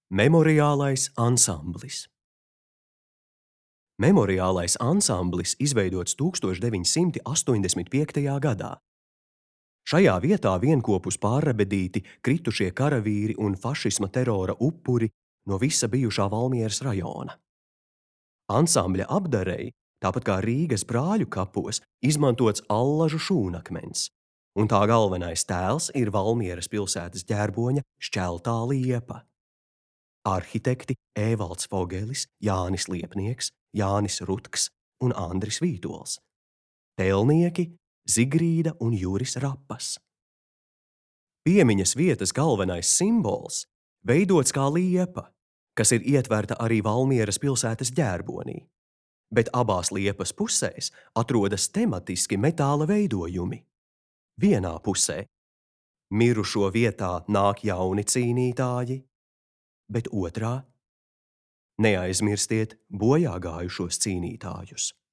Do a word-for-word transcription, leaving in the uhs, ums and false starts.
Memoriālais ansamblis. Memoriālais ansamblis izveidots tūkstoš deviņsimt astoņdesmit piektajā gadā. Šajā vietā vienopus pārrebedīti kritušie karavīri un fašisma terora upuri no visa bijušā Valmieras rajona. Ansambļa apdarei, tāpat kā Rīgas brāļu kapos, izmantots allažu šūnakmens, un tā galvenais tēls ir Valmieras pilsētas ģerboņa šķeltā liepa. Arhitekti Ēvalds Fogelis, Jānis Liepnieks, Jānis Rutks un Andris Vītols. Tēlnieki Zigrīda un Juris Rapas. Piemiņas vietas galvenais simbols veidots kā liepa, kas ir ietverta arī Valmieras pilsētas ģerbonī, bet abās liepas pusēs atrodas tematiski metāla veidojumi. Vienā pusē mirušo vietā nāk jauni cīnītāji, bet otrā neaizmirstiet bojā gājušos cīnītājus.